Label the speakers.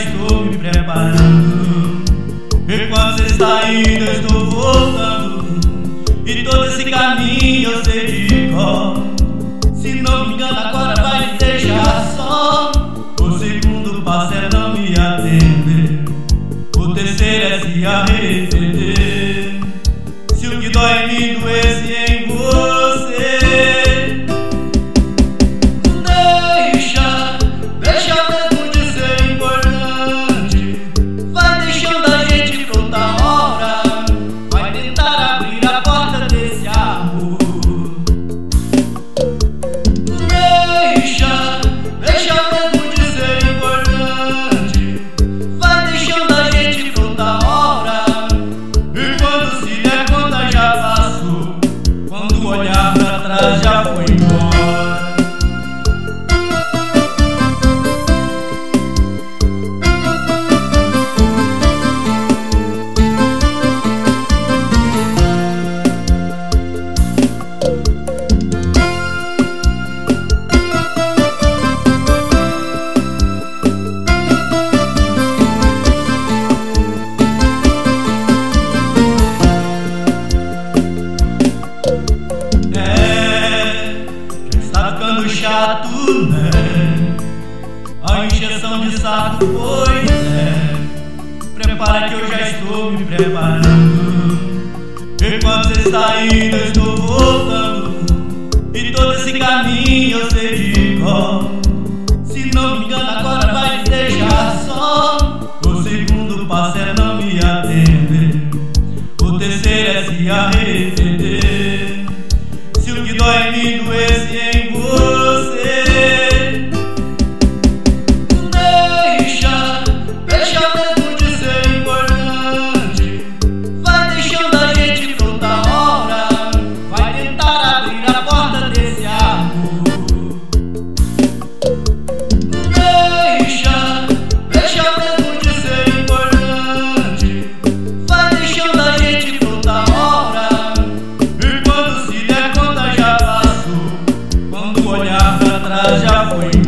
Speaker 1: estou me preparando. E quando você está indo eu estou voltando. E todo esse caminho eu sei de cor. Se não me engano agora vai me deixar só. O segundo passo é não me atender. O terceiro é se arrepender. Se o que dói em mim doesse em você, deixa mesmo de ser importante. Vai deixando a gente pra outra hora. Vai tentar abrir a porta desse amor. Deixa mesmo de ser importante. Vai deixando a gente pra outra hora. E quando se der conta já passou. Quando olhar pra trás já foi embora. Chato, né? A injeção de saco, pois é. Prepara que eu já estou me preparando. E quando você está indo eu estou voltando. E todo esse caminho eu sei de cor. Se não me engano agora vai me deixar só. O segundo passo é não me atender. O terceiro é se arrepender. Se o que dói em mim doesse em você, deixa mesmo de ser importante. Vai deixando a gente pra outra hora. Vai tentar abrir a porta desse amor. Deixa mesmo de ser importante. Vai deixando a gente pra outra hora. E quando se der conta já passou. Quando olhar pra trás já foi.